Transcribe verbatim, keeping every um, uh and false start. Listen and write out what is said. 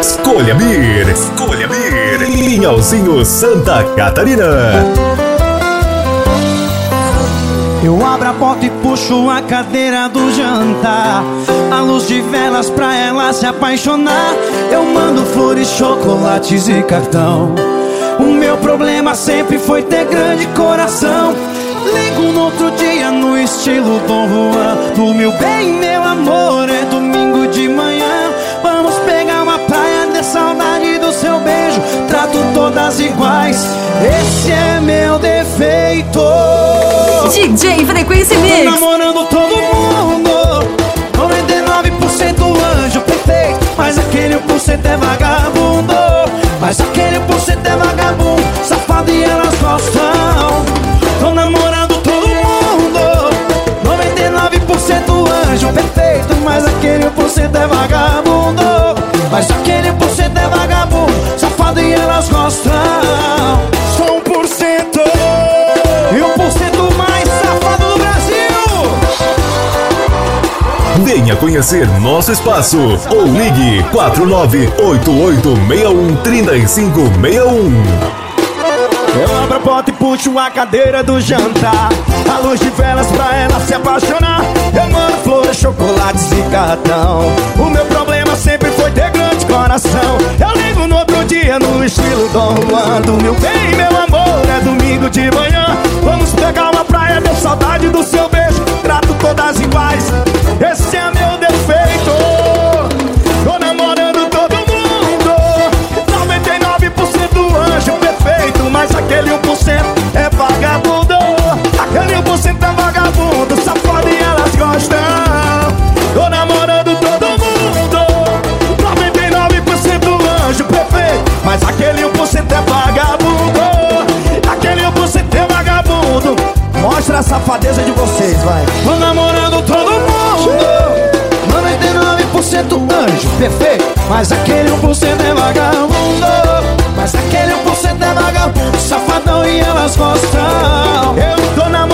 Escolha Mir, Escolha Mir, Pinhalzinho, Santa Catarina. Eu abro a porta e puxo a cadeira do jantar, a luz de velas pra ela se apaixonar. Eu mando flores, chocolates e cartão. O meu problema sempre foi ter grande coração. Ligo no outro dia no estilo Dom Juan. Do meu bem, meu amor, é domingo de manhã. Vamos pegar uma praia, de saudade do seu beijo. Trato todas iguais, esse é meu defeito. D J Frequência Mix. Tô namorando todo mundo, noventa e nove por cento anjo perfeito, mas aquele um por cento é vagabundo. Mas aquele um por cento é vagabundo, safado e elas gostam. Tô namorando todo mundo, noventa e nove por cento anjo perfeito, mas aquele um por cento é vagabundo. Mas aquele um por cento é vagabundo, safado e elas gostam. Sou um por cento e um por cento mais safado do Brasil. Venha conhecer nosso espaço ou ligue quatro nove oito oito seis um três cinco seis um. Eu abro a porta e puxo a cadeira do jantar, a luz de velas pra ela se apaixonar. Eu mando flores, chocolates e cartão. O meu problema sempre foi ter grande coração. Eu ligo no outro dia no estilo Dom Juan. Do meu bem, meu amor, é domingo de manhã. Vamos pegar uma praia, deu saudade do seu beijo. Trato todas iguais, esse é meu defeito. Tô namorando todo mundo, noventa e nove por cento anjo perfeito, mas aquele um por cento é vagabundo. Aquele um por cento é vagabundo, safado e elas gostam. Tô namorando todo mundo, noventa e nove por cento anjo perfeito, mas aquele um por cento é vagabundo. Aquele um por cento é vagabundo. Mostra a safadeza de vocês, vai. Tô namorando todo mundo, noventa e nove por cento anjo perfeito, mas aquele um por cento é vagabundo. Mas aquele um por cento é vagabundo, safadão e elas gostam. Eu tô namorando